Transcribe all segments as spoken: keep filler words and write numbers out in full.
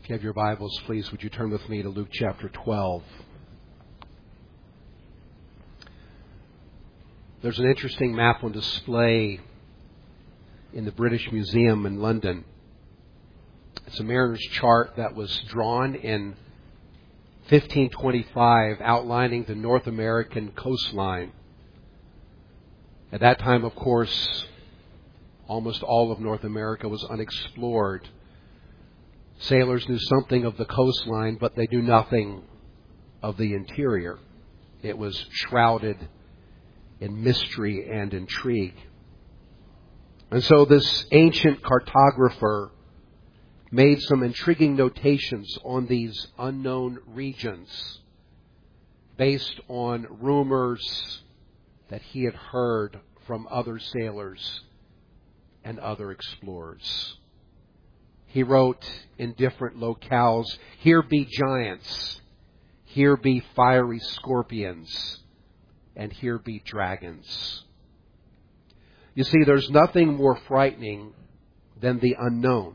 If you have your Bibles, please, would you turn with me to Luke chapter twelve. There's an interesting map on display in the British Museum in London. It's a mariner's chart that was drawn in fifteen twenty-five, outlining the North American coastline. At that time, of course, almost all of North America was unexplored. Sailors knew something of the coastline, but they knew nothing of the interior. It was shrouded in mystery and intrigue. And so this ancient cartographer made some intriguing notations on these unknown regions based on rumors that he had heard from other sailors and other explorers. He wrote in different locales, "Here be giants, here be fiery scorpions, and here be dragons." You see, there's nothing more frightening than the unknown.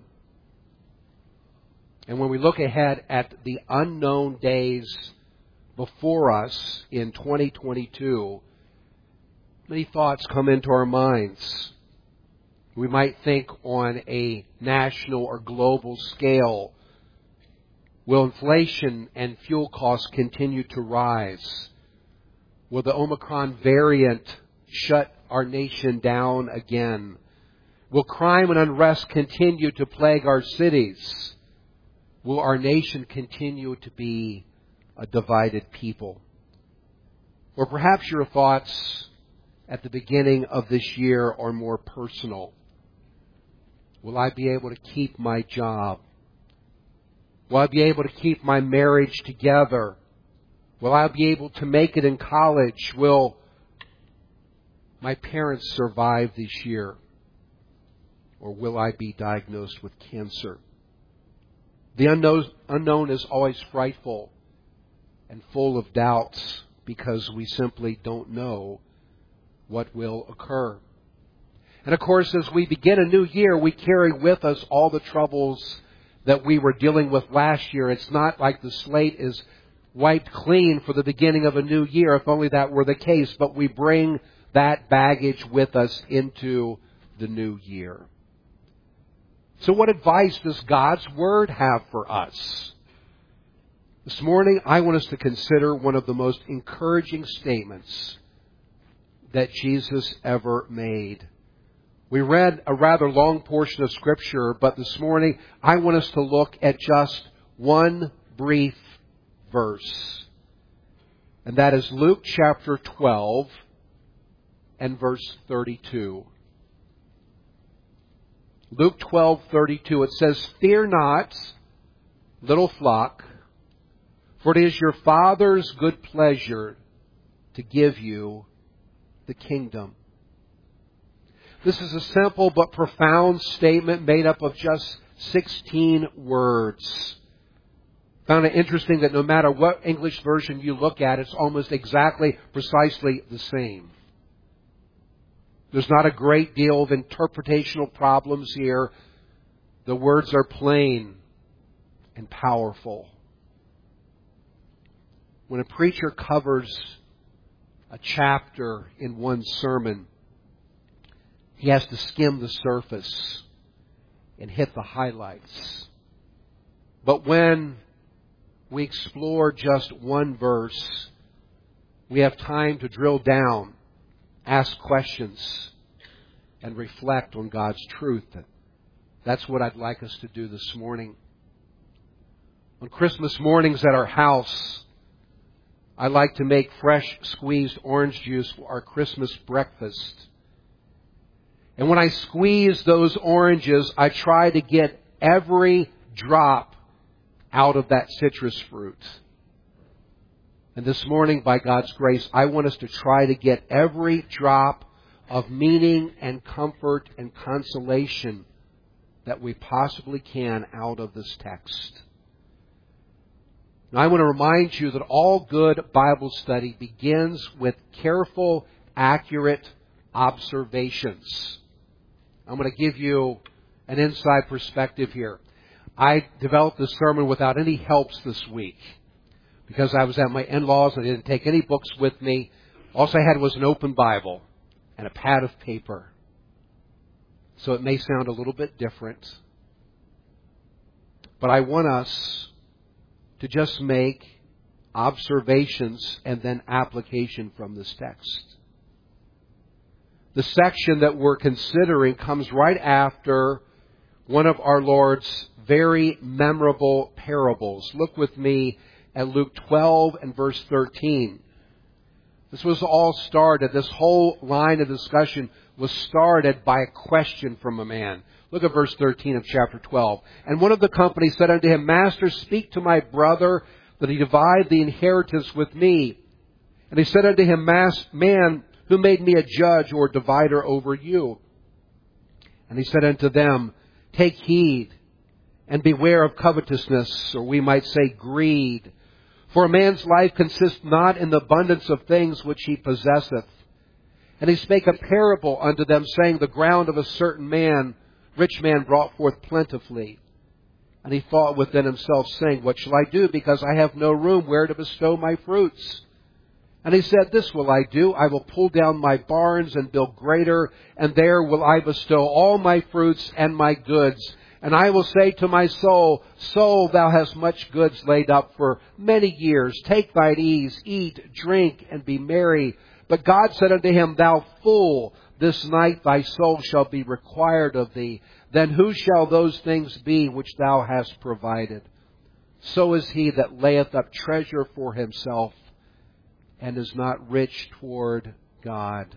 And when we look ahead at the unknown days before us in twenty twenty-two, many thoughts come into our minds. We might think on a national or global scale, will inflation and fuel costs continue to rise? Will the Omicron variant shut our nation down again? Will crime and unrest continue to plague our cities? Will our nation continue to be a divided people? Or perhaps your thoughts at the beginning of this year are more personal. Will I be able to keep my job? Will I be able to keep my marriage together? Will I be able to make it in college? Will my parents survive this year? Or will I be diagnosed with cancer? The unknown, unknown is always frightful and full of doubts because we simply don't know what will occur. And of course, as we begin a new year, we carry with us all the troubles that we were dealing with last year. It's not like the slate is wiped clean for the beginning of a new year, if only that were the case, but we bring that baggage with us into the new year. So what advice does God's Word have for us? This morning, I want us to consider one of the most encouraging statements that Jesus ever made. We read a rather long portion of Scripture, but this morning I want us to look at just one brief verse. And that is Luke chapter twelve and verse thirty-two. Luke twelve thirty-two, it says, "Fear not, little flock, for it is your Father's good pleasure to give you the kingdom." This is a simple but profound statement made up of just sixteen words. Found it interesting that no matter what English version you look at, it's almost exactly, precisely the same. There's not a great deal of interpretational problems here. The words are plain and powerful. When a preacher covers a chapter in one sermon, he has to skim the surface and hit the highlights. But when we explore just one verse, we have time to drill down, ask questions, and reflect on God's truth. That's what I'd like us to do this morning. On Christmas mornings at our house, I like to make fresh squeezed orange juice for our Christmas breakfast. And when I squeeze those oranges, I try to get every drop out of that citrus fruit. And this morning, by God's grace, I want us to try to get every drop of meaning and comfort and consolation that we possibly can out of this text. Now, I want to remind you that all good Bible study begins with careful, accurate observations. I'm going to give you an inside perspective here. I developed this sermon without any helps this week because I was at my in-laws and I didn't take any books with me. All I had was an open Bible and a pad of paper. So it may sound a little bit different. But I want us to just make observations and then application from this text. The section that we're considering comes right after one of our Lord's very memorable parables. Look with me at Luke twelve and verse thirteen. This was all started, this whole line of discussion was started by a question from a man. Look at verse thirteen of chapter twelve. And one of the company said unto him, Master, speak to my brother that he divide the inheritance with me. And he said unto him, Man, who made me a judge or divider over you? And he said unto them, Take heed and beware of covetousness, or we might say greed. For a man's life consists not in the abundance of things which he possesseth. And he spake a parable unto them, saying, The ground of a certain man, rich man, brought forth plentifully. And he thought within himself, saying, What shall I do, because I have no room where to bestow my fruits? And he said, This will I do. I will pull down my barns and build greater, and there will I bestow all my fruits and my goods. And I will say to my soul, Soul, thou hast much goods laid up for many years. Take thine ease, eat, drink, and be merry. But God said unto him, Thou fool, this night thy soul shall be required of thee. Then who shall those things be which thou hast provided? So is he that layeth up treasure for himself, and is not rich toward God.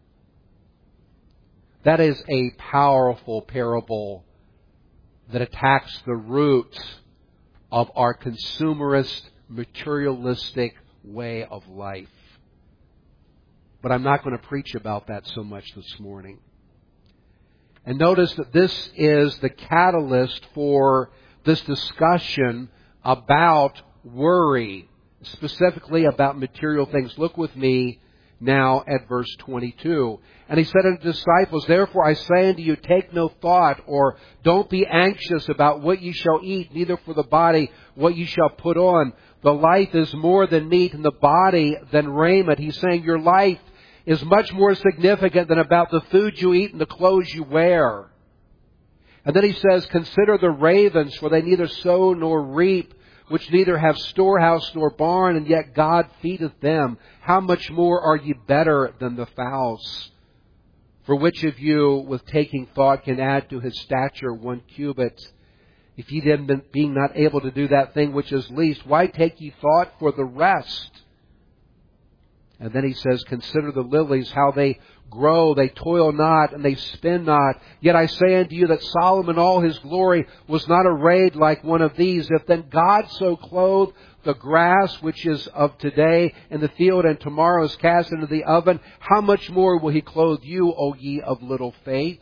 That is a powerful parable that attacks the root of our consumerist, materialistic way of life. But I'm not going to preach about that so much this morning. And notice that this is the catalyst for this discussion about worry, specifically about material things. Look with me now at verse twenty-two. And he said unto the disciples, Therefore I say unto you, take no thought, or don't be anxious about what ye shall eat, neither for the body what ye shall put on. The life is more than meat, and the body than raiment. He's saying your life is much more significant than about the food you eat and the clothes you wear. And then he says, Consider the ravens, for they neither sow nor reap, which neither have storehouse nor barn, and yet God feedeth them. How much more are ye better than the fowls? For which of you, with taking thought, can add to his stature one cubit? If ye then, being not able to do that thing which is least, why take ye thought for the rest? And then he says, Consider the lilies, how they grow, they toil not, and they spin not. Yet I say unto you that Solomon, all his glory, was not arrayed like one of these. If then God so clothe the grass which is of today in the field, and tomorrow is cast into the oven, how much more will he clothe you, O ye of little faith?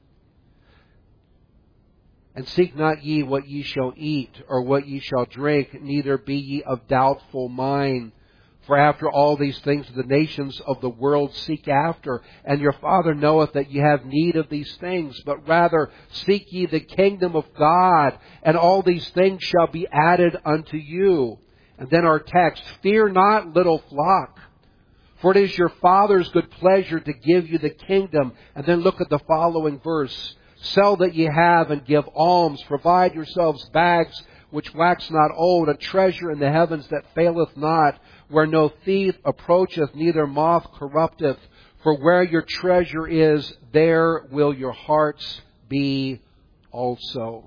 And seek not ye what ye shall eat, or what ye shall drink, neither be ye of doubtful mind. For after all these things the nations of the world seek after, and your Father knoweth that ye have need of these things. But rather seek ye the kingdom of God, and all these things shall be added unto you. And then our text, Fear not, little flock, for it is your Father's good pleasure to give you the kingdom. And then look at the following verse. Sell that ye have and give alms. Provide yourselves bags which wax not old, a treasure in the heavens that faileth not, where no thief approacheth, neither moth corrupteth. For where your treasure is, there will your hearts be also.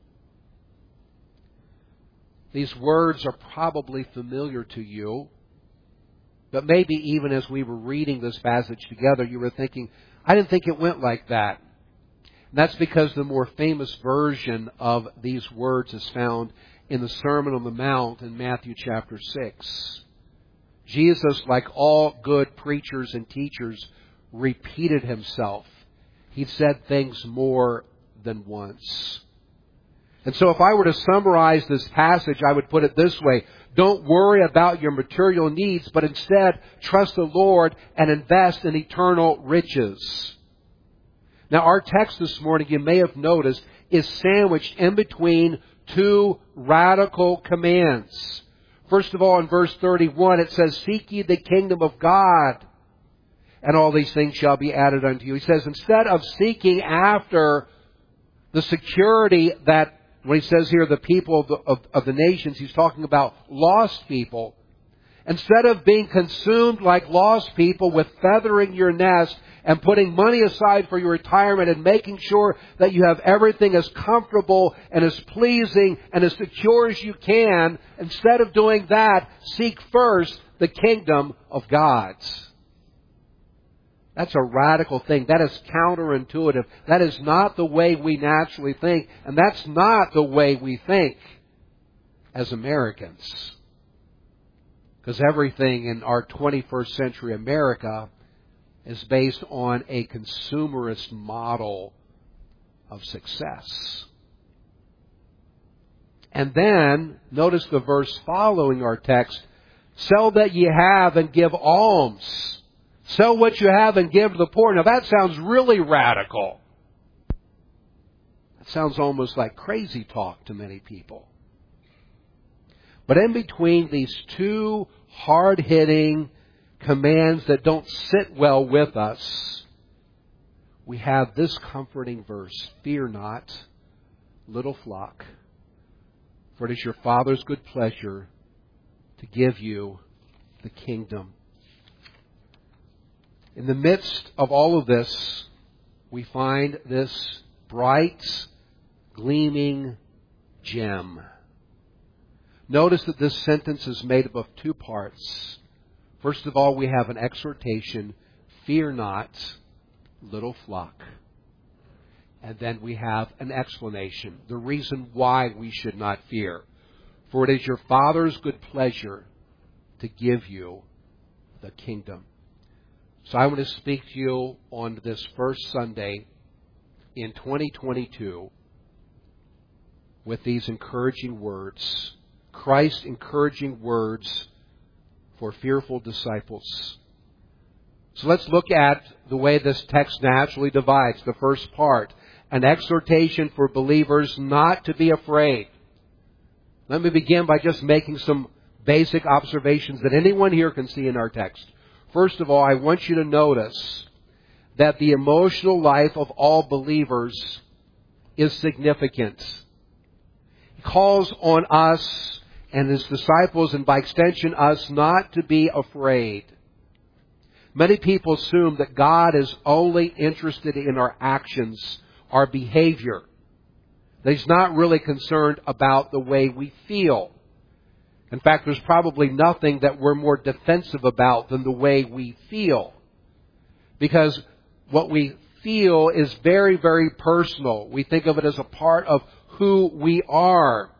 These words are probably familiar to you, but maybe even as we were reading this passage together, you were thinking, I didn't think it went like that. And that's because the more famous version of these words is found in the Sermon on the Mount in Matthew chapter six. Jesus, like all good preachers and teachers, repeated himself. He said things more than once. And so if I were to summarize this passage, I would put it this way. Don't worry about your material needs, but instead trust the Lord and invest in eternal riches. Now, our text this morning, you may have noticed, is sandwiched in between two radical commands. First of all, in verse thirty-one, it says, "Seek ye the kingdom of God, and all these things shall be added unto you." He says, instead of seeking after the security that, when he says here, the people of the, of, of the nations, he's talking about lost people. Instead of being consumed like lost people with feathering your nest and putting money aside for your retirement and making sure that you have everything as comfortable and as pleasing and as secure as you can, instead of doing that, seek first the kingdom of God. That's a radical thing. That is counterintuitive. That is not the way we naturally think, and that's not the way we think as Americans. Because everything in our twenty-first century America is based on a consumerist model of success. And then, notice the verse following our text, "Sell that ye have and give alms." Sell what you have and give to the poor. Now that sounds really radical. That sounds almost like crazy talk to many people. But in between these two hard-hitting commands that don't sit well with us, we have this comforting verse, "Fear not, little flock, for it is your Father's good pleasure to give you the kingdom." In the midst of all of this, we find this bright, gleaming gem. Notice that this sentence is made up of two parts. First of all, we have an exhortation, "Fear not, little flock." And then we have an explanation, the reason why we should not fear. "For it is your Father's good pleasure to give you the kingdom." So I want to speak to you on this first Sunday in twenty twenty-two with these encouraging words. Christ's encouraging words for fearful disciples. So let's look at the way this text naturally divides. The first part, an exhortation for believers not to be afraid. Let me begin by just making some basic observations that anyone here can see in our text. First of all, I want you to notice that the emotional life of all believers is significant. He calls on us and His disciples, and by extension us, not to be afraid. Many people assume that God is only interested in our actions, our behavior. That He's not really concerned about the way we feel. In fact, there's probably nothing that we're more defensive about than the way we feel. Because what we feel is very, very personal. We think of it as a part of who we are.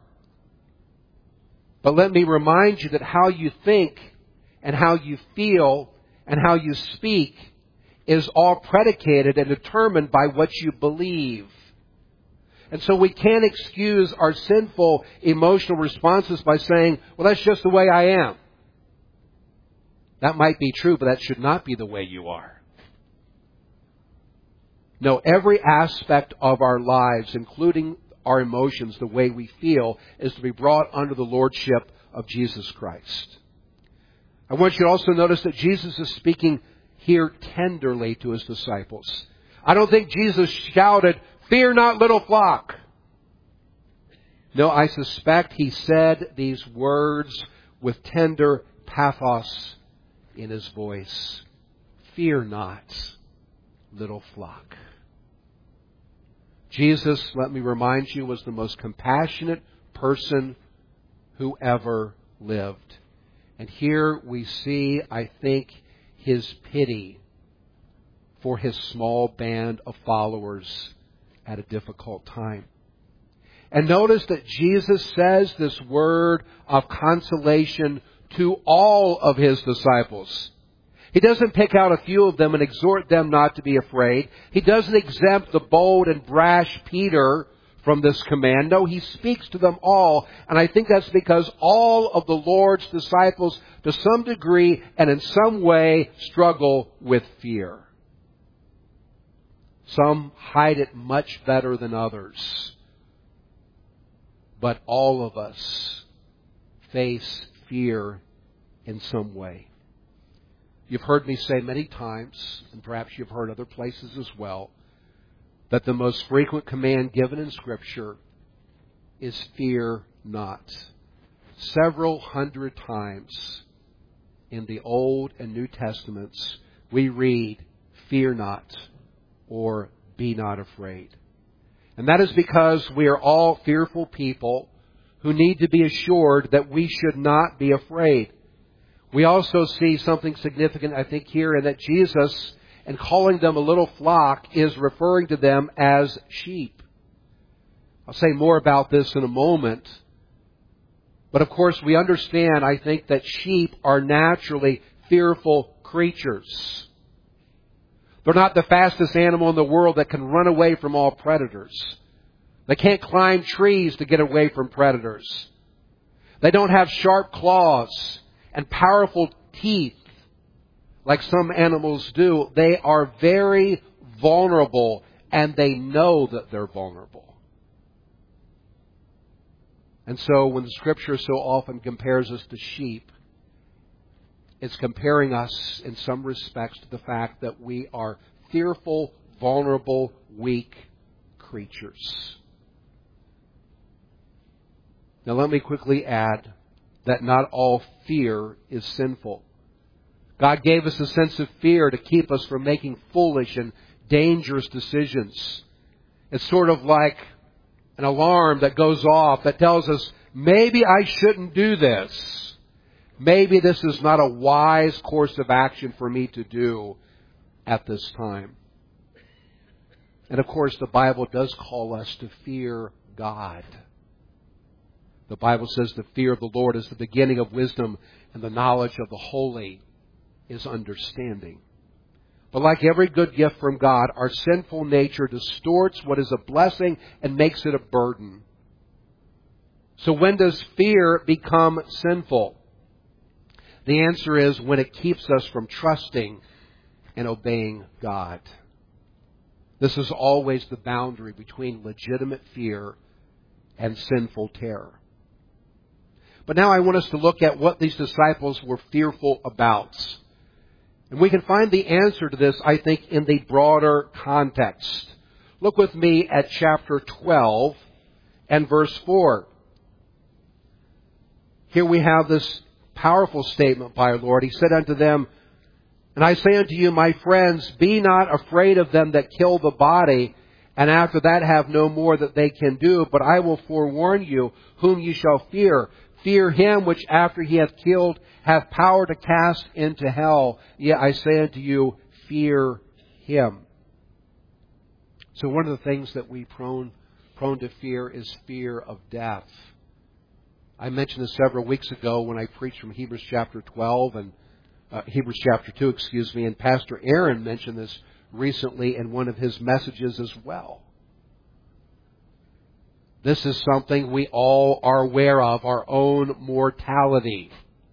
But let me remind you that how you think and how you feel and how you speak is all predicated and determined by what you believe. And so we can't excuse our sinful emotional responses by saying, well, that's just the way I am. That might be true, but that should not be the way you are. No, every aspect of our lives, including our emotions, the way we feel, is to be brought under the lordship of Jesus Christ. I want you to also notice that Jesus is speaking here tenderly to His disciples. I don't think Jesus shouted, "Fear not, little flock." No, I suspect He said these words with tender pathos in His voice. "Fear not, little flock." Jesus, let me remind you, was the most compassionate person who ever lived. And here we see, I think, His pity for His small band of followers at a difficult time. And notice that Jesus says this word of consolation to all of His disciples. He doesn't pick out a few of them and exhort them not to be afraid. He doesn't exempt the bold and brash Peter from this command. No, He speaks to them all. And I think that's because all of the Lord's disciples, to some degree and in some way, struggle with fear. Some hide it much better than others. but all of us face fear in some way. You've heard me say many times, and perhaps you've heard other places as well, that the most frequent command given in Scripture is fear not. Several hundred times in the Old and New Testaments, we read, fear not, or be not afraid. And that is because we are all fearful people who need to be assured that we should not be afraid. We also see something significant, I think, here, in that Jesus, in calling them a little flock, is referring to them as sheep. I'll say more about this in a moment. But of course, we understand, I think, that sheep are naturally fearful creatures. They're not the fastest animal in the world that can run away from all predators. They can't climb trees to get away from predators. They don't have sharp claws and powerful teeth like some animals do. They are very vulnerable, and they know that they're vulnerable. And so when the Scripture so often compares us to sheep, it's comparing us in some respects to the fact that we are fearful, vulnerable, weak creatures. Now let me quickly add that not all fear is sinful. God gave us a sense of fear to keep us from making foolish and dangerous decisions. It's sort of like an alarm that goes off that tells us, maybe I shouldn't do this. Maybe this is not a wise course of action for me to do at this time. And of course, the Bible does call us to fear God. The Bible says the fear of the Lord is the beginning of wisdom, and the knowledge of the holy is understanding. But like every good gift from God, our sinful nature distorts what is a blessing and makes it a burden. So when does fear become sinful? The answer is when it keeps us from trusting and obeying God. This is always the boundary between legitimate fear and sinful terror. But now I want us to look at what these disciples were fearful about. And we can find the answer to this, I think, in the broader context. Look with me at chapter twelve and verse four. Here we have this powerful statement by our Lord. He said unto them, and I say unto you, my friends, be not afraid of them that kill the body, and after that have no more that they can do, but I will forewarn you whom you shall fear. Fear him which after he hath killed hath power to cast into hell. Yea, I say unto you, fear him. So one of the things that we prone prone to fear is fear of death. I mentioned this several weeks ago when I preached from Hebrews chapter twelve and uh, Hebrews chapter two, excuse me, and Pastor Aaron mentioned this recently in one of his messages as well. This is something we all are aware of, our own mortality.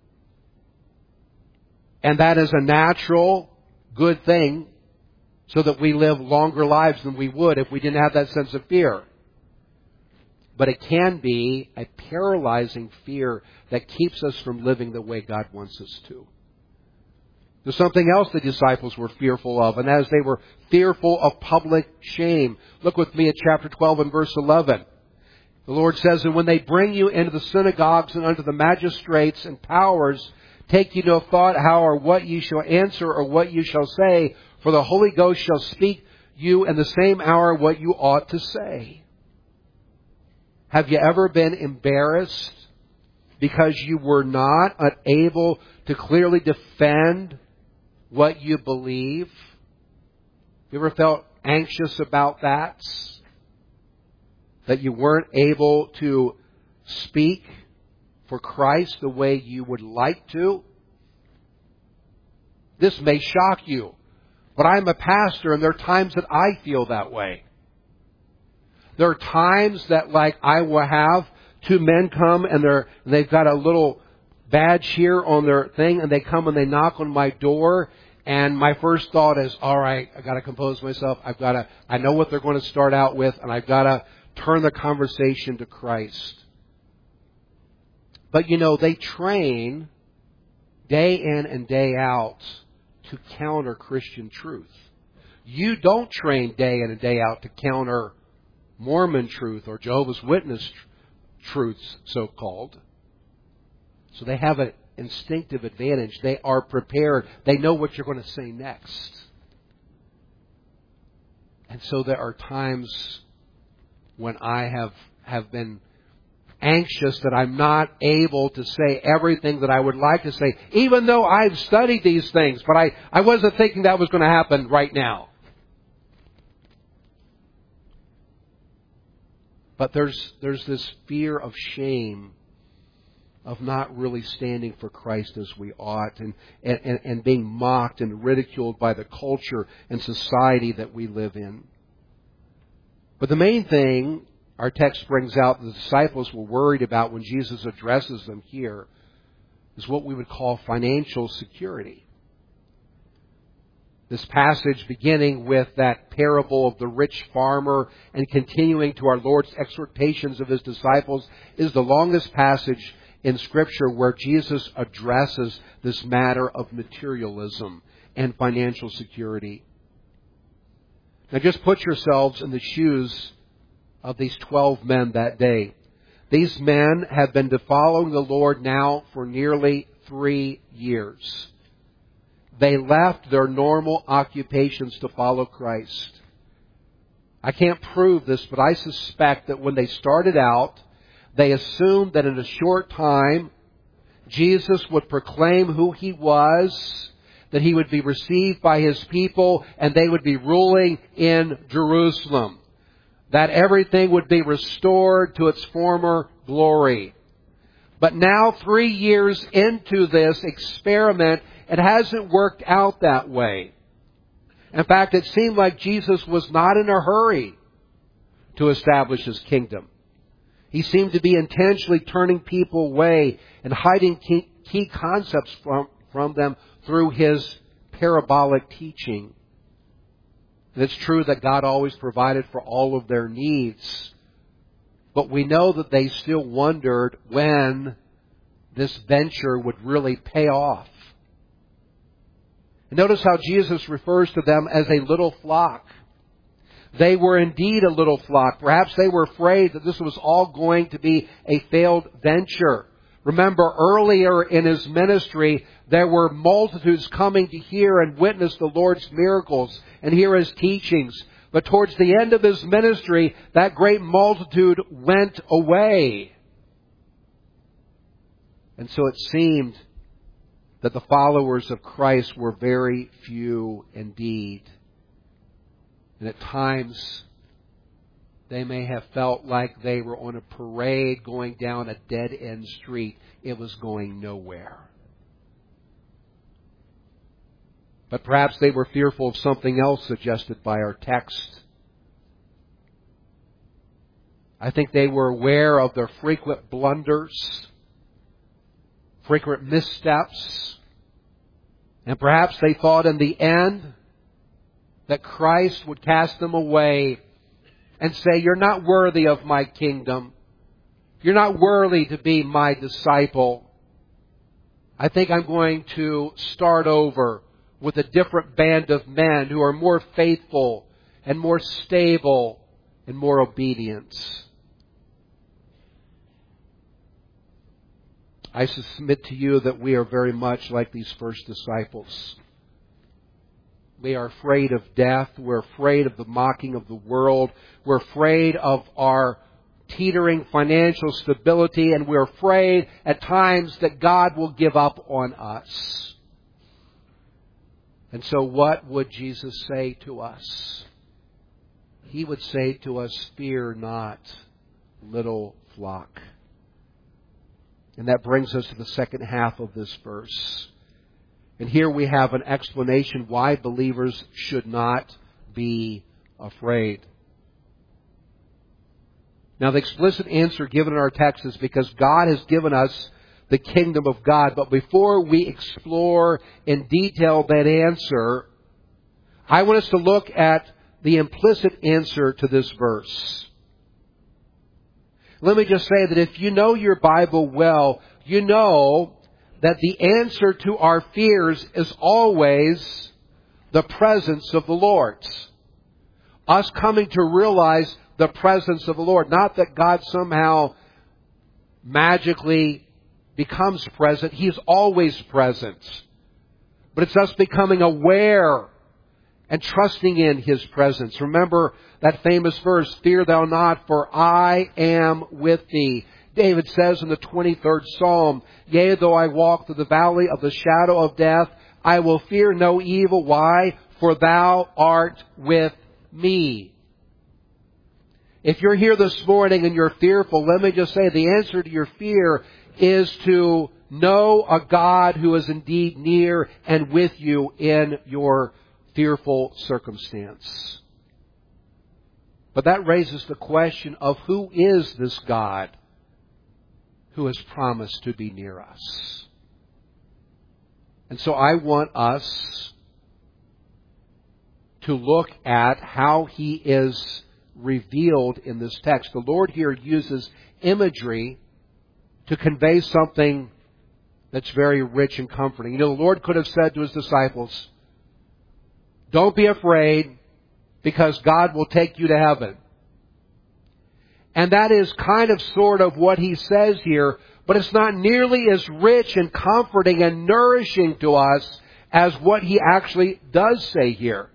And that is a natural, good thing so that we live longer lives than we would if we didn't have that sense of fear. But it can be a paralyzing fear that keeps us from living the way God wants us to. There's something else the disciples were fearful of, and that is they were fearful of public shame. Look with me at chapter twelve and verse eleven. The Lord says, and when they bring you into the synagogues and unto the magistrates and powers, take ye no thought how or what ye shall answer or what ye shall say, for the Holy Ghost shall speak you in the same hour what you ought to say. Have you ever been embarrassed because you were not able to clearly defend what you believe? You ever felt anxious about that? That you weren't able to speak for Christ the way you would like to? This may shock you, but I'm a pastor and there are times that I feel that way. There are times that, like, I will have two men come and they're and they've got a little badge here on their thing, and they come and they knock on my door, and my first thought is, all right, I've got to compose myself. I've got to, I know what they're going to start out with, and I've got to turn the conversation to Christ. But you know, they train day in and day out to counter Christian truth. You don't train day in and day out to counter Mormon truth or Jehovah's Witness tr- truths, so-called. So they have an instinctive advantage. They are prepared. They know what you're going to say next. And so there are times when I have, have been anxious that I'm not able to say everything that I would like to say, even though I've studied these things, but I, I wasn't thinking that was going to happen right now. But there's there's this fear of shame of not really standing for Christ as we ought, and, and, and being mocked and ridiculed by the culture and society that we live in. But the main thing our text brings out the disciples were worried about when Jesus addresses them here is what we would call financial security. This passage, beginning with that parable of the rich farmer and continuing to our Lord's exhortations of His disciples, is the longest passage in Scripture where Jesus addresses this matter of materialism and financial security. Now just put yourselves in the shoes of these twelve men that day. These men have been following the Lord now for nearly three years. They left their normal occupations to follow Christ. I can't prove this, but I suspect that when they started out, they assumed that in a short time, Jesus would proclaim who He was, that He would be received by His people, and they would be ruling in Jerusalem. That everything would be restored to its former glory. But now, three years into this experiment, it hasn't worked out that way. In fact, it seemed like Jesus was not in a hurry to establish His kingdom. He seemed to be intentionally turning people away and hiding key, key concepts from, from them through His parabolic teaching. And it's true that God always provided for all of their needs. But we know that they still wondered when this venture would really pay off. And notice how Jesus refers to them as a little flock. They were indeed a little flock. Perhaps they were afraid that this was all going to be a failed venture. Remember, earlier in His ministry, there were multitudes coming to hear and witness the Lord's miracles and hear His teachings. But towards the end of His ministry, that great multitude went away. And so it seemed that the followers of Christ were very few indeed. And at times, they may have felt like they were on a parade going down a dead-end street. It was going nowhere. But perhaps they were fearful of something else suggested by our text. I think they were aware of their frequent blunders, frequent missteps, and perhaps they thought in the end that Christ would cast them away and say, "You're not worthy of my kingdom. You're not worthy to be my disciple. I think I'm going to start over with a different band of men who are more faithful and more stable and more obedient." I submit to you that we are very much like these first disciples. We are afraid of death. We're afraid of the mocking of the world. We're afraid of our teetering financial stability. And we're afraid at times that God will give up on us. And so what would Jesus say to us? He would say to us, "Fear not, little flock." And that brings us to the second half of this verse. And here we have an explanation why believers should not be afraid. Now, the explicit answer given in our text is because God has given us the kingdom of God. But before we explore in detail that answer, I want us to look at the implicit answer to this verse. Let me just say that if you know your Bible well, you know that the answer to our fears is always the presence of the Lord. Us coming to realize the presence of the Lord. Not that God somehow magically becomes present. He's always present. But it's us becoming aware and trusting in His presence. Remember that famous verse, "Fear thou not, for I am with thee." David says in the twenty-third Psalm, "Yea, though I walk through the valley of the shadow of death, I will fear no evil." Why? "For thou art with me." If you're here this morning and you're fearful, let me just say the answer to your fear is to know a God who is indeed near and with you in your fearful circumstance. But that raises the question of who is this God who has promised to be near us? And so I want us to look at how He is revealed in this text. The Lord here uses imagery to convey something that's very rich and comforting. You know, the Lord could have said to His disciples, "Don't be afraid, because God will take you to heaven." And that is kind of sort of what He says here, but it's not nearly as rich and comforting and nourishing to us as what He actually does say here.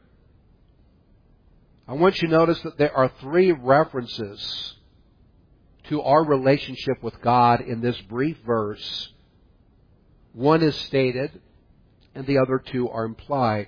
I want you to notice that there are three references to our relationship with God in this brief verse. One is stated, and the other two are implied.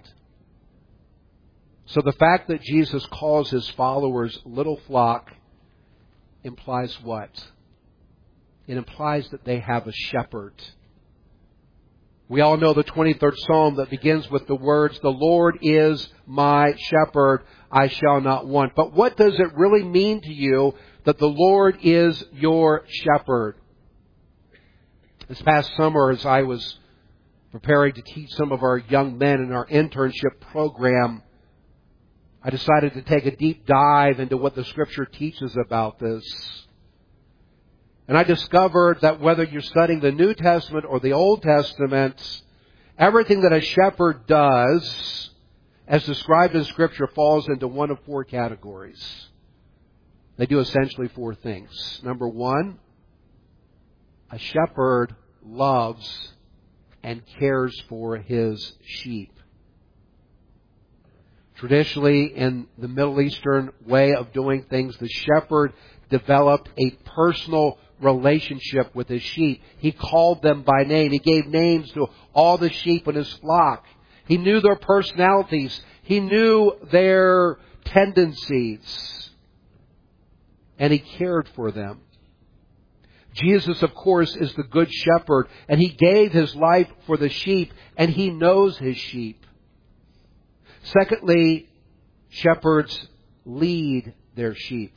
So the fact that Jesus calls His followers little flock implies what? It implies that they have a shepherd. We all know the twenty-third Psalm that begins with the words, "The Lord is my shepherd, I shall not want." But what does it really mean to you that the Lord is your shepherd? This past summer, as I was preparing to teach some of our young men in our internship program, I decided to take a deep dive into what the Scripture teaches about this. And I discovered that whether you're studying the New Testament or the Old Testament, everything that a shepherd does, as described in Scripture, falls into one of four categories. They do essentially four things. Number one, a shepherd loves and cares for his sheep. Traditionally, in the Middle Eastern way of doing things, the shepherd developed a personal relationship with his sheep. He called them by name. He gave names to all the sheep in his flock. He knew their personalities. He knew their tendencies. And He cared for them. Jesus, of course, is the Good Shepherd, and He gave His life for the sheep, and He knows His sheep. Secondly, shepherds lead their sheep.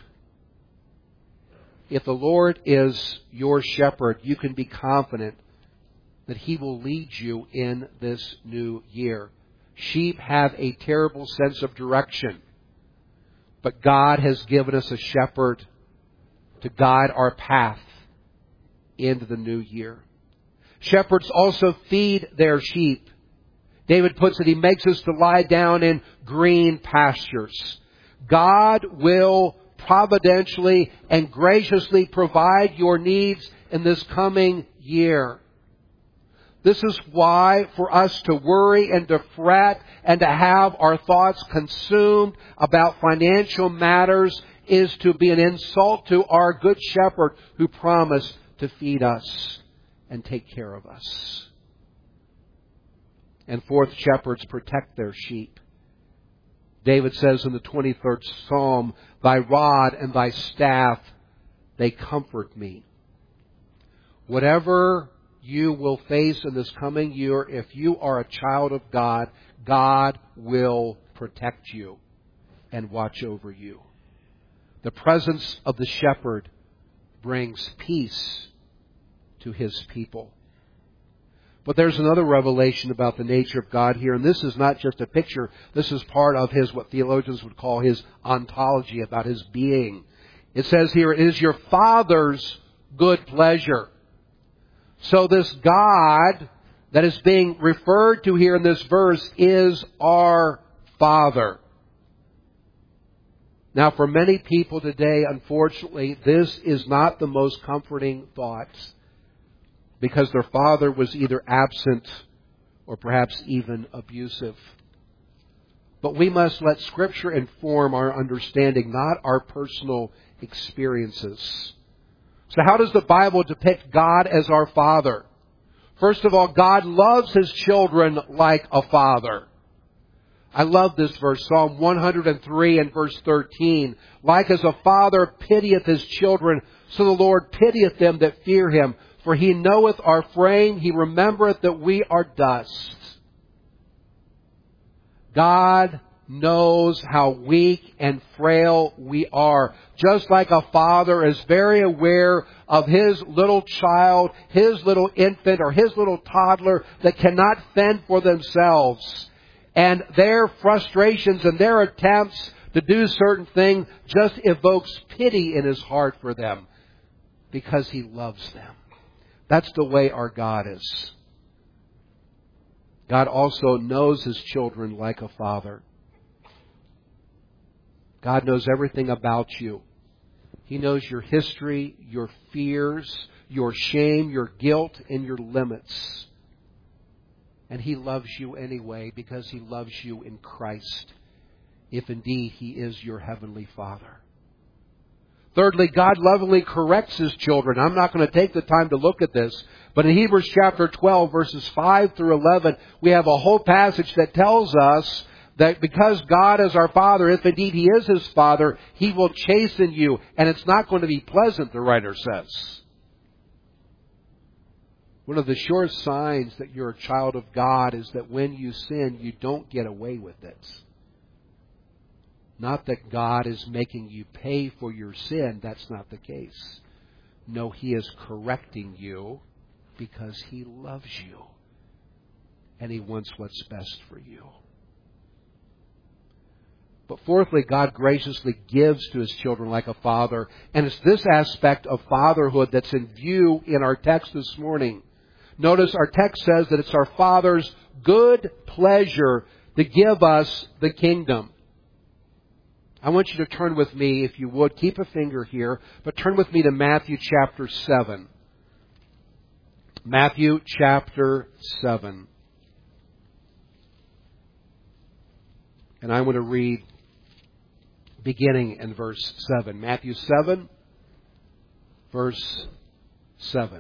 If the Lord is your shepherd, you can be confident that He will lead you in this new year. Sheep have a terrible sense of direction, but God has given us a shepherd to guide our path into the new year. Shepherds also feed their sheep. David puts it, He makes us to lie down in green pastures. God will providentially and graciously provide your needs in this coming year. This is why for us to worry and to fret and to have our thoughts consumed about financial matters is to be an insult to our Good Shepherd who promised to feed us and take care of us. And fourth, shepherds protect their sheep. David says in the twenty-third Psalm, "Thy rod and Thy staff, they comfort me." Whatever you will face in this coming year, if you are a child of God, God will protect you and watch over you. The presence of the shepherd brings peace to His people. But there's another revelation about the nature of God here, and this is not just a picture. This is part of His, what theologians would call His ontology, about His being. It says here, it is your Father's good pleasure. So this God that is being referred to here in this verse is our Father. Now, for many people today, unfortunately, this is not the most comforting thought, because their father was either absent or perhaps even abusive. But we must let Scripture inform our understanding, not our personal experiences. So how does the Bible depict God as our Father? First of all, God loves His children like a father. I love this verse, Psalm one hundred three and verse thirteen. Like as a father pitieth his children, so the Lord pitieth them that fear Him. For He knoweth our frame, He remembereth that we are dust. God knows how weak and frail we are. Just like a father is very aware of his little child, his little infant, or his little toddler that cannot fend for themselves. And their frustrations and their attempts to do certain things just evokes pity in His heart for them, because He loves them. That's the way our God is. God also knows His children like a father. God knows everything about you. He knows your history, your fears, your shame, your guilt, and your limits. And He loves you anyway, because He loves you in Christ, if indeed He is your Heavenly Father. Thirdly, God lovingly corrects His children. I'm not going to take the time to look at this, but in Hebrews chapter twelve, verses five through eleven, we have a whole passage that tells us that because God is our Father, if indeed He is His Father, He will chasten you. And it's not going to be pleasant, the writer says. One of the sure signs that you're a child of God is that when you sin, you don't get away with it. Not that God is making you pay for your sin. That's not the case. No, He is correcting you because He loves you. And He wants what's best for you. But fourthly, God graciously gives to His children like a father. And it's this aspect of fatherhood that's in view in our text this morning. Notice our text says that it's our Father's good pleasure to give us the kingdom. I want you to turn with me, if you would. Keep a finger here, but turn with me to Matthew chapter seven. Matthew chapter seven. And I want to read beginning in verse seven. Matthew seven, verse seven.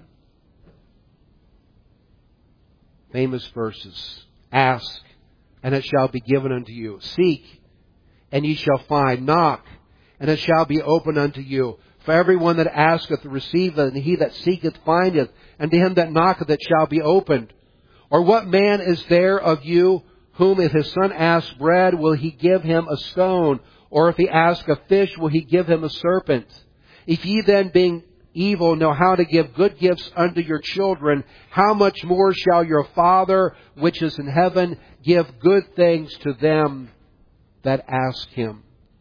Famous verses. Ask, and it shall be given unto you. Seek, and ye shall find. Knock, and it shall be opened unto you. For everyone that asketh receiveth, and he that seeketh findeth, and to him that knocketh it shall be opened. Or what man is there of you, whom if his son asks bread, will he give him a stone? Or if he ask a fish, will he give him a serpent? If ye then, being evil, know how to give good gifts unto your children, how much more shall your Father which is in heaven give good things to them that ask Him?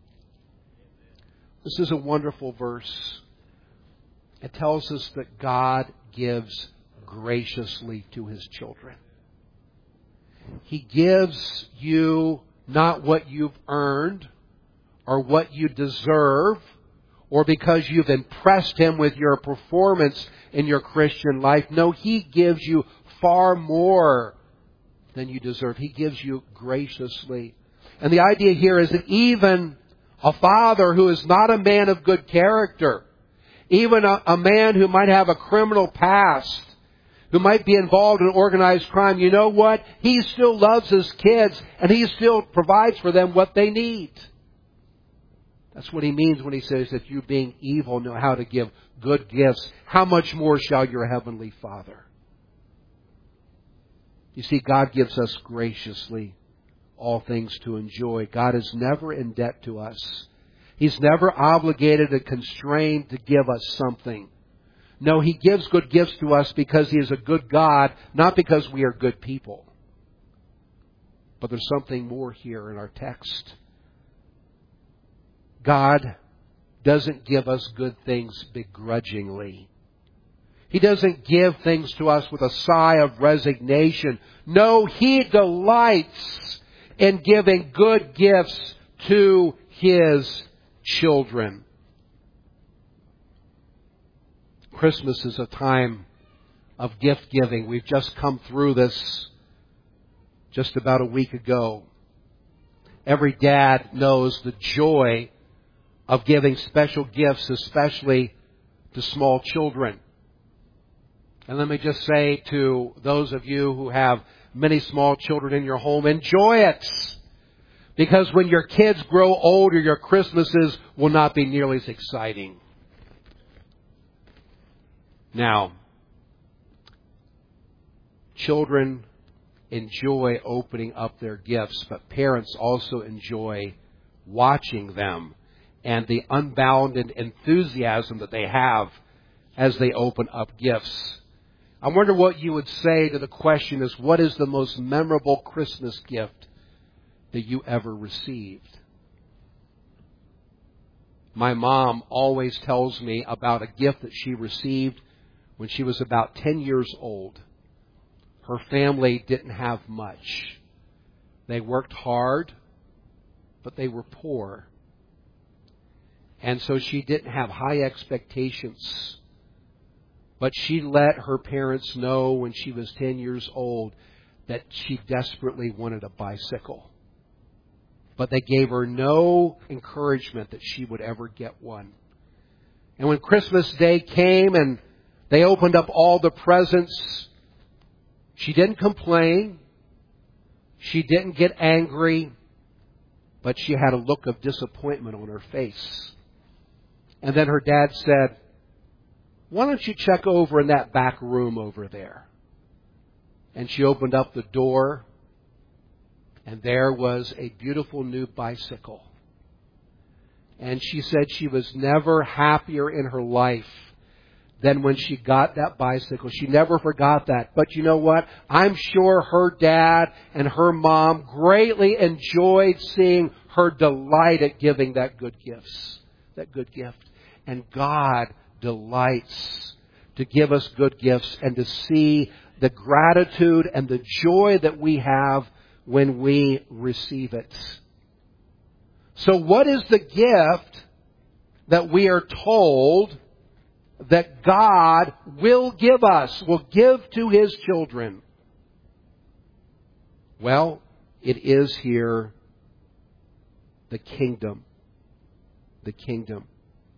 This is a wonderful verse. It tells us that God gives graciously to His children. He gives you not what you've earned or what you deserve, or because you've impressed Him with your performance in your Christian life. No, He gives you far more than you deserve. He gives you graciously. And the idea here is that even a father who is not a man of good character, even a, a man who might have a criminal past, who might be involved in organized crime, you know what? He still loves his kids, and He still provides for them what they need. That's what He means when He says that you, being evil, know how to give good gifts. How much more shall your Heavenly Father? You see, God gives us graciously all things to enjoy. God is never in debt to us. He's never obligated and constrained to give us something. No, He gives good gifts to us because He is a good God, not because we are good people. But there's something more here in our text. God doesn't give us good things begrudgingly. He doesn't give things to us with a sigh of resignation. No, He delights in giving good gifts to His children. Christmas is a time of gift giving. We've just come through this just about a week ago. Every dad knows the joy of giving special gifts, especially to small children. And let me just say to those of you who have many small children in your home, enjoy it. Because when your kids grow older, your Christmases will not be nearly as exciting. Now, children enjoy opening up their gifts, but parents also enjoy watching them and the unbounded enthusiasm that they have as they open up gifts. I wonder what you would say to the question is, what is the most memorable Christmas gift that you ever received? My mom always tells me about a gift that she received when she was about ten years old. Her family didn't have much. They worked hard, but they were poor. And so she didn't have high expectations. But she let her parents know when she was ten years old that she desperately wanted a bicycle. But they gave her no encouragement that she would ever get one. And when Christmas Day came and they opened up all the presents, she didn't complain. She didn't get angry. But she had a look of disappointment on her face. And then her dad said, "Why don't you check over in that back room over there?" And she opened up the door, and there was a beautiful new bicycle. And she said she was never happier in her life than when she got that bicycle. She never forgot that. But you know what? I'm sure her dad and her mom greatly enjoyed seeing her delight at giving that good gifts, that good gift. And God delights to give us good gifts and to see the gratitude and the joy that we have when we receive it. So what is the gift that we are told that God will give us, will give to His children? Well, it is here the kingdom. The kingdom.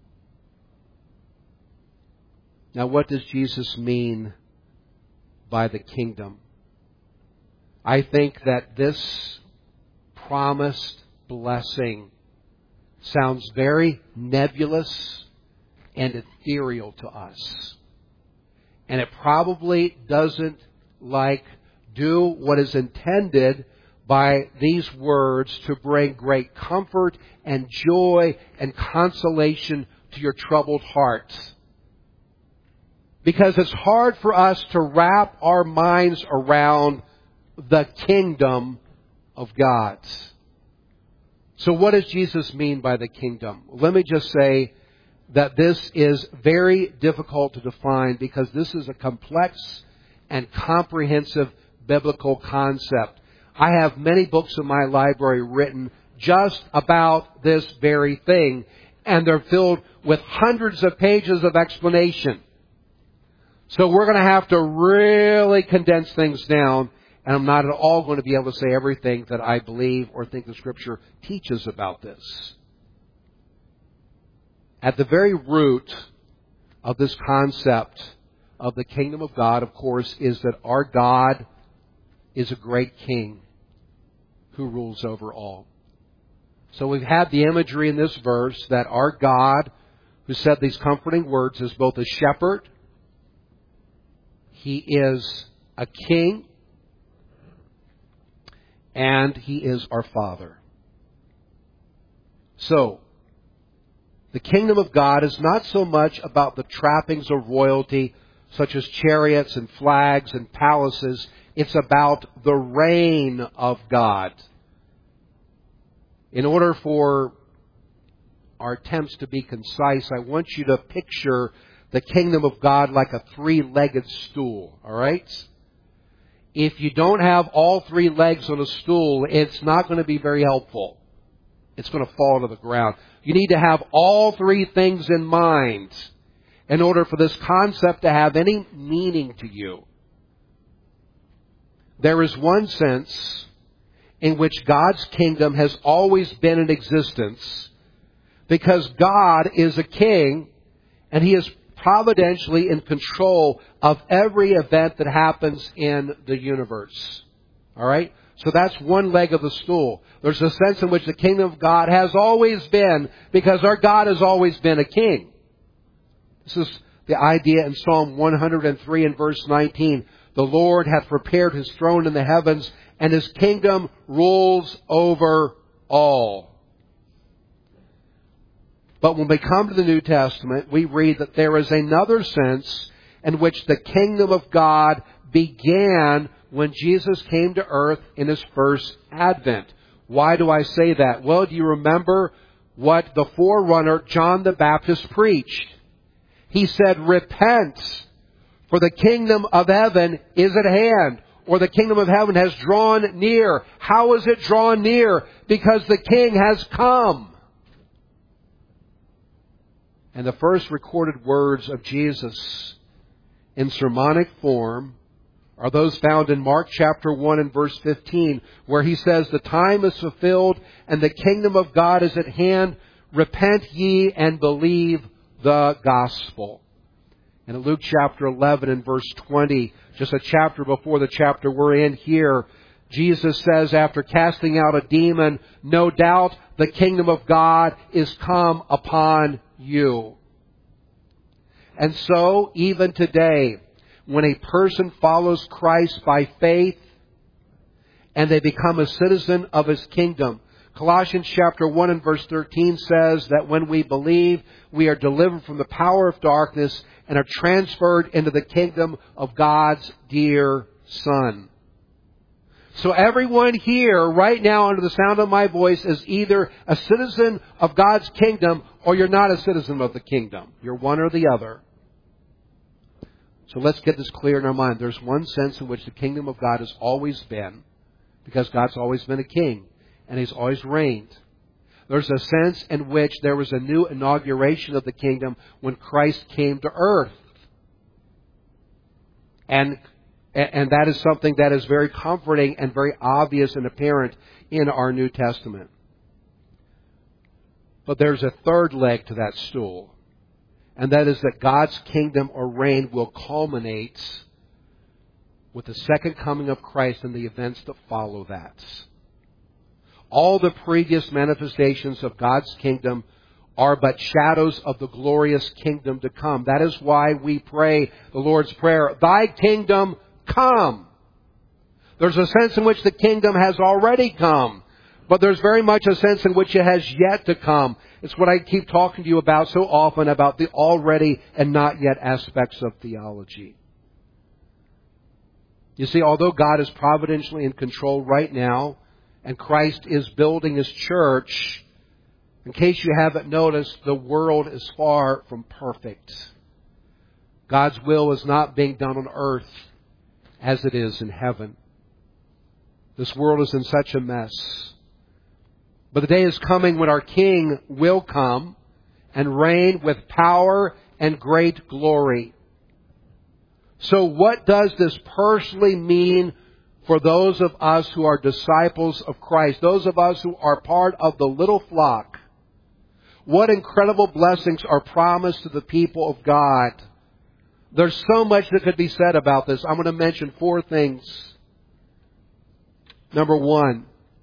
Now, what does Jesus mean by the kingdom? I think that this promised blessing sounds very nebulous and ethereal to us. And it probably doesn't like do what is intended by these words to bring great comfort and joy and consolation to your troubled hearts. Because it's hard for us to wrap our minds around the kingdom of God. So what does Jesus mean by the kingdom? Let me just say that this is very difficult to define because this is a complex and comprehensive biblical concept. I have many books in my library written just about this very thing, and they're filled with hundreds of pages of explanation. So we're going to have to really condense things down, and I'm not at all going to be able to say everything that I believe or think the Scripture teaches about this. At the very root of this concept of the kingdom of God, of course, is that our God is a great king who rules over all. So we've had the imagery in this verse that our God, who said these comforting words, is both a shepherd, He is a king, and He is our Father. So, the kingdom of God is not so much about the trappings of royalty, such as chariots and flags and palaces. It's about the reign of God. In order for our attempts to be concise, I want you to picture the kingdom of God like a three-legged stool, all right? If you don't have all three legs on a stool, it's not going to be very helpful. It's going to fall to the ground. You need to have all three things in mind in order for this concept to have any meaning to you. There is one sense in which God's kingdom has always been in existence because God is a king and He is providentially in control of every event that happens in the universe. All right? So that's one leg of the stool. There's a sense in which the kingdom of God has always been because our God has always been a king. This is the idea in Psalm one hundred three and verse nineteen. The Lord hath prepared His throne in the heavens, and His kingdom rules over all. But when we come to the New Testament, we read that there is another sense in which the kingdom of God began when Jesus came to earth in His first advent. Why do I say that? Well, do you remember what the forerunner, John the Baptist, preached? He said, "Repent, for the kingdom of heaven is at hand," or the kingdom of heaven has drawn near. How is it drawn near? Because the King has come. And the first recorded words of Jesus in sermonic form are those found in Mark chapter one and verse fifteen, where He says, "The time is fulfilled and the kingdom of God is at hand. Repent ye and believe the gospel." And in Luke chapter eleven and verse twenty, just a chapter before the chapter we're in here, Jesus says, after casting out a demon, "No doubt the kingdom of God is come upon you." And so, even today, when a person follows Christ by faith and they become a citizen of His kingdom, Colossians chapter one and verse thirteen says that when we believe, we are delivered from the power of darkness and are transferred into the kingdom of God's dear Son. So everyone here right now under the sound of my voice is either a citizen of God's kingdom or you're not a citizen of the kingdom. You're one or the other. So let's get this clear in our mind. There's one sense in which the kingdom of God has always been, because God's always been a king and He's always reigned. There's a sense in which there was a new inauguration of the kingdom when Christ came to earth. And And that is something that is very comforting and very obvious and apparent in our New Testament. But there's a third leg to that stool. And that is that God's kingdom or reign will culminate with the second coming of Christ and the events that follow that. All the previous manifestations of God's kingdom are but shadows of the glorious kingdom to come. That is why we pray the Lord's Prayer, "Thy kingdom come." There's a sense in which the kingdom has already come, but there's very much a sense in which it has yet to come. It's what I keep talking to you about so often, about the already and not yet aspects of theology. You see, although God is providentially in control right now, and Christ is building His church, in case you haven't noticed, the world is far from perfect. God's will is not being done on earth as it is in heaven. This world is in such a mess. But the day is coming when our King will come and reign with power and great glory. So what does this personally mean for those of us who are disciples of Christ, those of us who are part of the little flock? What incredible blessings are promised to the people of God. There's so much that could be said about this. I'm going to mention four things. Number one,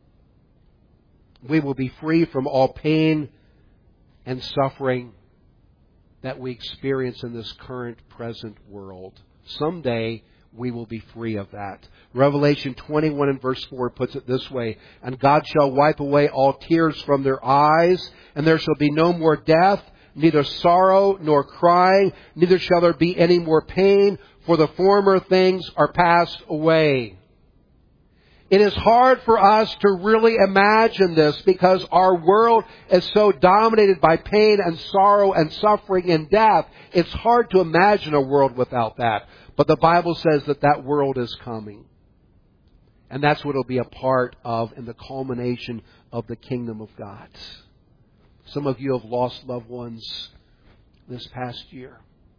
we will be free from all pain and suffering that we experience in this current present world. Someday we will be free of that. Revelation twenty-one and verse four puts it this way, "And God shall wipe away all tears from their eyes, and there shall be no more death, neither sorrow nor crying, neither shall there be any more pain, for the former things are passed away." It is hard for us to really imagine this because our world is so dominated by pain and sorrow and suffering and death. It's hard to imagine a world without that. But the Bible says that that world is coming. And that's what it'll be a part of in the culmination of the kingdom of God. Some of you have lost loved ones this past year.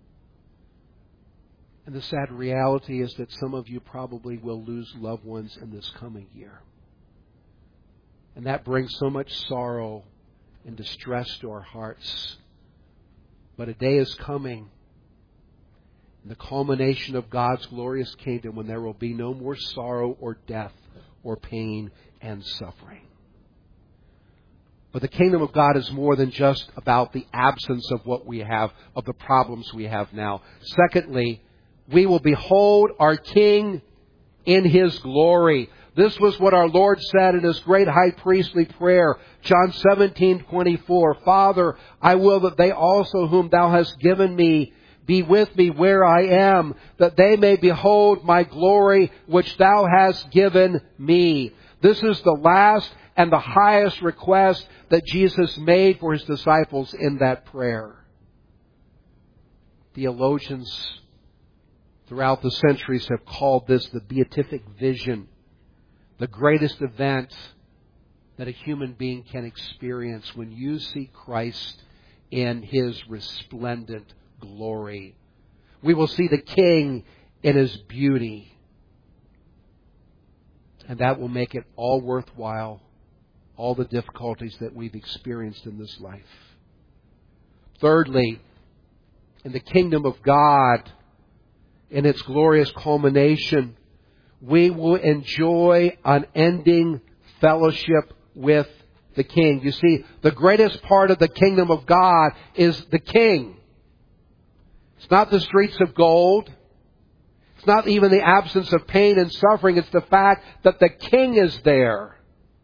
And the sad reality is that some of you probably will lose loved ones in this coming year. And that brings so much sorrow and distress to our hearts. But a day is coming, in the culmination of God's glorious kingdom, when there will be no more sorrow or death or pain and suffering. But the kingdom of God is more than just about the absence of what we have, of the problems we have now. Secondly, we will behold our King in His glory. This was what our Lord said in His great high priestly prayer, John seventeen twenty-four. Father, I will that they also whom Thou hast given me be with me where I am, that they may behold my glory which Thou hast given me. This is the last and the highest request that Jesus made for His disciples in that prayer. Theologians throughout the centuries have called this the beatific vision, the greatest event that a human being can experience when you see Christ in His resplendent glory. We will see the King in His beauty. And that will make it all worthwhile, all the difficulties that we've experienced in this life. Thirdly, in the kingdom of God, in its glorious culmination, we will enjoy unending fellowship with the King. You see, the greatest part of the kingdom of God is the King. It's not the streets of gold. It's not even the absence of pain and suffering. It's the fact that the King is there.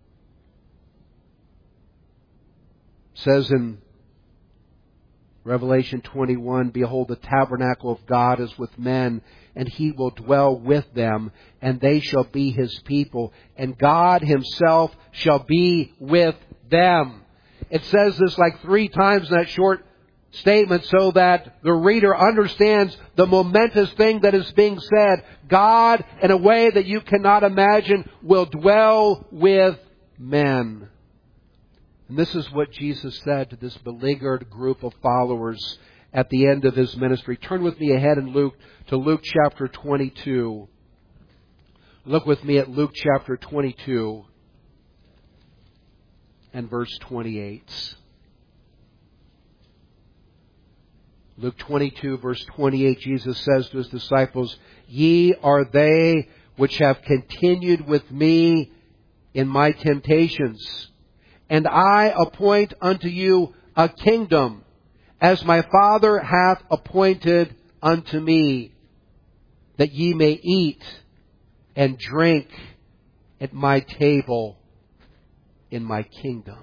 It says in Revelation twenty-one, behold, the tabernacle of God is with men, and He will dwell with them, and they shall be His people, and God Himself shall be with them. It says this like three times in that short statement so that the reader understands the momentous thing that is being said. God, in a way that you cannot imagine, will dwell with men. And this is what Jesus said to this beleaguered group of followers at the end of His ministry. Turn with me ahead in Luke to Luke chapter twenty-two. Look with me at Luke chapter twenty-two and verse twenty-eight. Luke twenty-two, verse twenty-eight, Jesus says to His disciples, Ye are they which have continued with me in my temptations, and I appoint unto you a kingdom, as my Father hath appointed unto me, that ye may eat and drink at my table in my kingdom.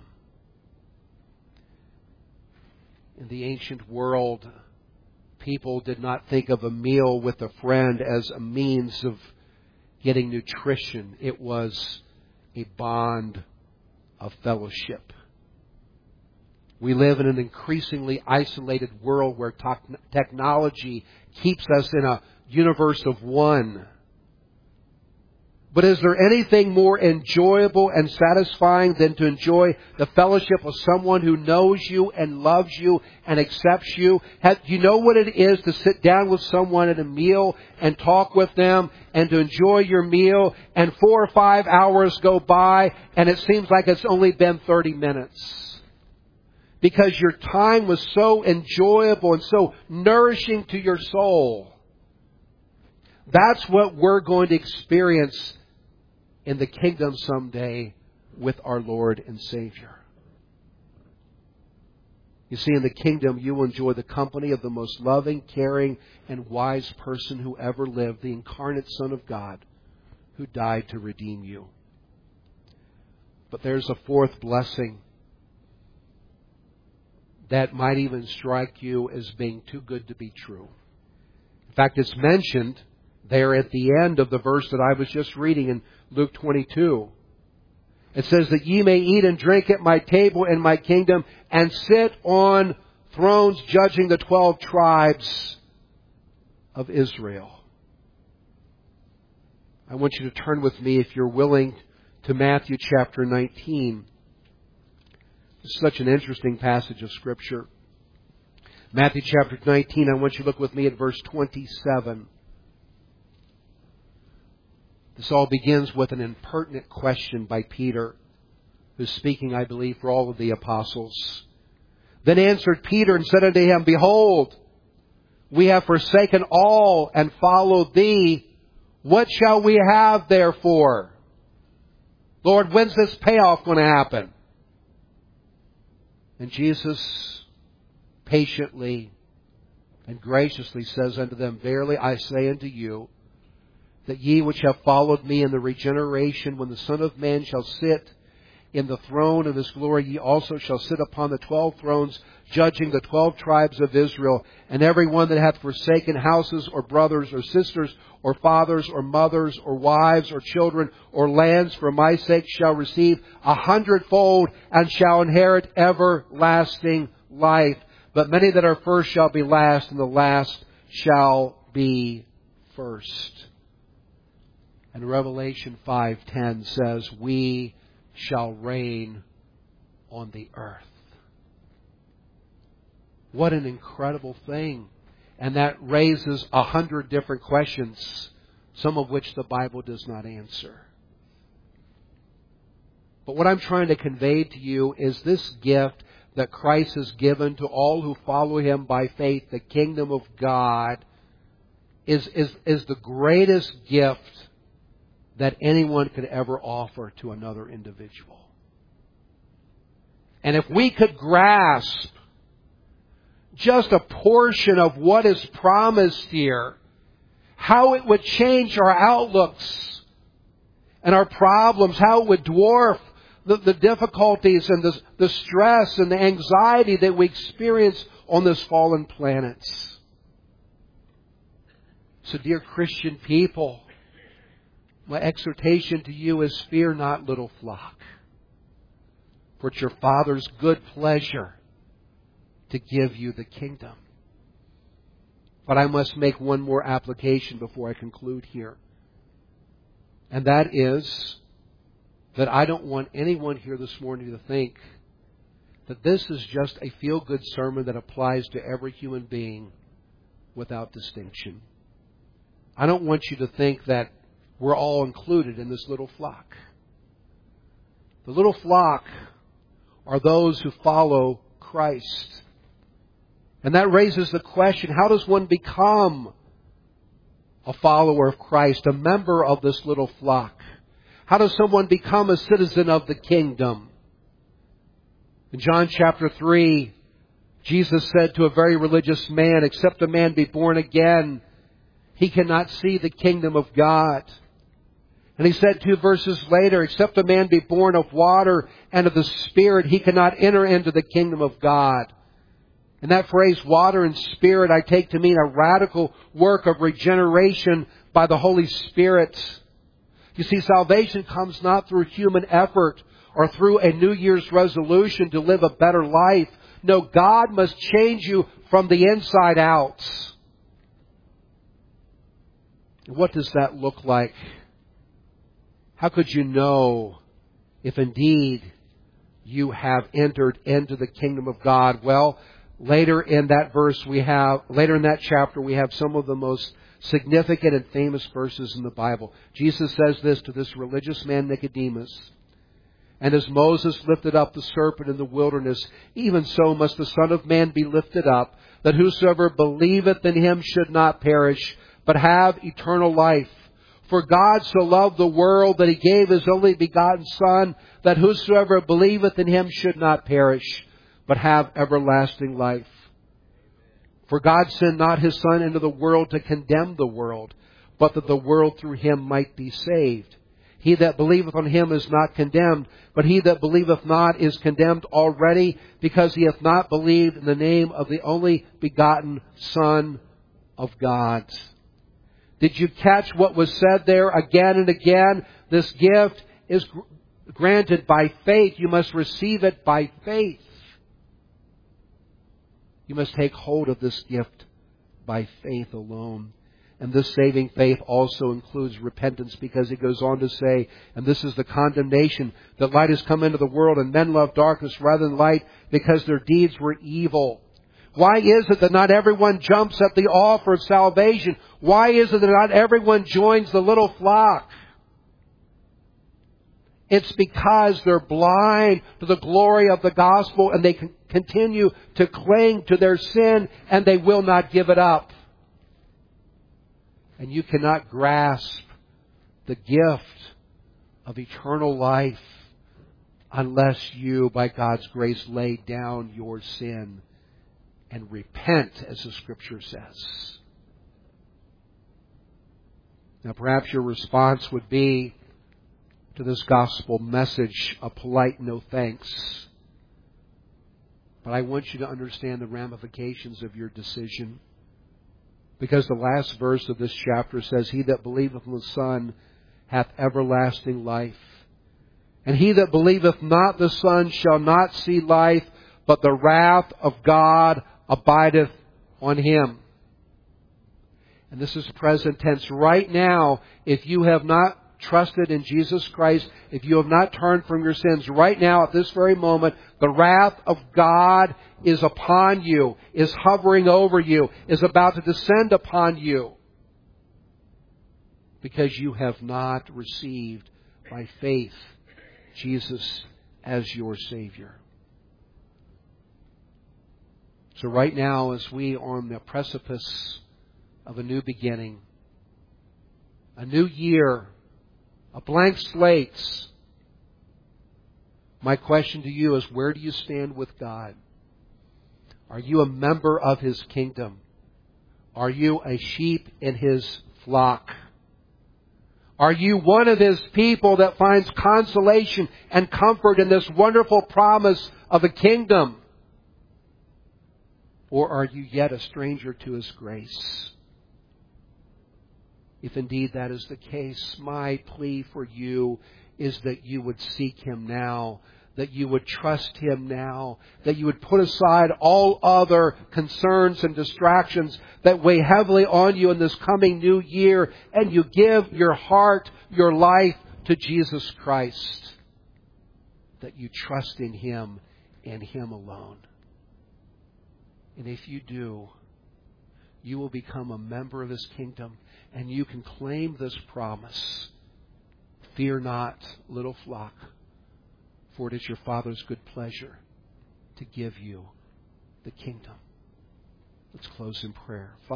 In the ancient world, people did not think of a meal with a friend as a means of getting nutrition. It was a bond of fellowship. We live in an increasingly isolated world where to- technology keeps us in a universe of one. But is there anything more enjoyable and satisfying than to enjoy the fellowship of someone who knows you and loves you and accepts you? Have, do you know what it is to sit down with someone at a meal and talk with them and to enjoy your meal, and four or five hours go by and it seems like it's only been thirty minutes? Because your time was so enjoyable and so nourishing to your soul. That's what we're going to experience in the kingdom someday with our Lord and Savior. You see, in the kingdom, you will enjoy the company of the most loving, caring, and wise person who ever lived, the incarnate Son of God, who died to redeem you. But there's a fourth blessing that might even strike you as being too good to be true. In fact, it's mentioned there at the end of the verse that I was just reading in Luke twenty-two. It says that ye may eat and drink at my table in my kingdom and sit on thrones judging the twelve tribes of Israel. I want you to turn with me, if you're willing, to Matthew chapter nineteen. This is such an interesting passage of Scripture. Matthew chapter nineteen, I want you to look with me at verse twenty-seven. This all begins with an impertinent question by Peter, who's speaking, I believe, for all of the apostles. Then answered Peter and said unto him, Behold, we have forsaken all and followed thee. What shall we have therefore? Lord, when's this payoff going to happen? And Jesus patiently and graciously says unto them, Verily I say unto you, that ye which have followed me in the regeneration, when the Son of Man shall sit in the throne of His glory, ye also shall sit upon the twelve thrones, judging the twelve tribes of Israel. And every one that hath forsaken houses, or brothers, or sisters, or fathers, or mothers, or wives, or children, or lands, for my sake shall receive a hundredfold, and shall inherit everlasting life. But many that are first shall be last, and the last shall be first. And Revelation five ten says, We shall reign on the earth. What an incredible thing. And that raises a hundred different questions, some of which the Bible does not answer. But what I'm trying to convey to you is this gift that Christ has given to all who follow Him by faith, the kingdom of God, is, is, is the greatest gift that anyone could ever offer to another individual. And if we could grasp just a portion of what is promised here, how it would change our outlooks and our problems, how it would dwarf the, the difficulties and the, the stress and the anxiety that we experience on this fallen planet. So, dear Christian people, my exhortation to you is, fear not, little flock, for it's your Father's good pleasure to give you the kingdom. But I must make one more application before I conclude here. And that is that I don't want anyone here this morning to think that this is just a feel-good sermon that applies to every human being without distinction. I don't want you to think that we're all included in this little flock. The little flock are those who follow Christ. And that raises the question, how does one become a follower of Christ, a member of this little flock? How does someone become a citizen of the kingdom? In John chapter three, Jesus said to a very religious man, except a man be born again, he cannot see the kingdom of God. And he said two verses later, except a man be born of water and of the Spirit, he cannot enter into the kingdom of God. And that phrase, water and Spirit, I take to mean a radical work of regeneration by the Holy Spirit. You see, salvation comes not through human effort or through a New Year's resolution to live a better life. No, God must change you from the inside out. What does that look like? How could you know if indeed you have entered into the kingdom of God? Well, later in that verse we have, later in that chapter we have some of the most significant and famous verses in the Bible. Jesus says this to this religious man Nicodemus. And as Moses lifted up the serpent in the wilderness, even so must the Son of Man be lifted up, that whosoever believeth in Him should not perish, but have eternal life. For God so loved the world that He gave His only begotten Son, that whosoever believeth in Him should not perish, but have everlasting life. For God sent not His Son into the world to condemn the world, but that the world through Him might be saved. He that believeth on Him is not condemned, but he that believeth not is condemned already, because he hath not believed in the name of the only begotten Son of God. Did you catch what was said there again and again? This gift is gr- granted by faith. You must receive it by faith. You must take hold of this gift by faith alone. And this saving faith also includes repentance, because it goes on to say, and this is the condemnation, that light has come into the world and men love darkness rather than light because their deeds were evil. Why is it that not everyone jumps at the offer of salvation? Why is it that not everyone joins the little flock? It's because they're blind to the glory of the gospel, and they can continue to cling to their sin, and they will not give it up. And you cannot grasp the gift of eternal life unless you, by God's grace, lay down your sin and repent, as the Scripture says. Now, perhaps your response would be to this gospel message a polite no thanks. But I want you to understand the ramifications of your decision. Because the last verse of this chapter says, He that believeth in the Son hath everlasting life. And he that believeth not the Son shall not see life, but the wrath of God abideth on him. And this is present tense. Right now, if you have not trusted in Jesus Christ, if you have not turned from your sins, right now at this very moment, the wrath of God is upon you, is hovering over you, is about to descend upon you, because you have not received by faith Jesus as your Savior. So right now, as we are on the precipice of a new beginning, a new year, a blank slate, my question to you is, where do you stand with God? Are you a member of His kingdom? Are you a sheep in His flock? Are you one of His people that finds consolation and comfort in this wonderful promise of a kingdom? Or are you yet a stranger to His grace? If indeed that is the case, my plea for you is that you would seek Him now, that you would trust Him now, that you would put aside all other concerns and distractions that weigh heavily on you in this coming new year, and you give your heart, your life to Jesus Christ, that you trust in Him and Him alone. And if you do, you will become a member of His kingdom, and you can claim this promise. Fear not, little flock, for it is your Father's good pleasure to give you the kingdom. Let's close in prayer.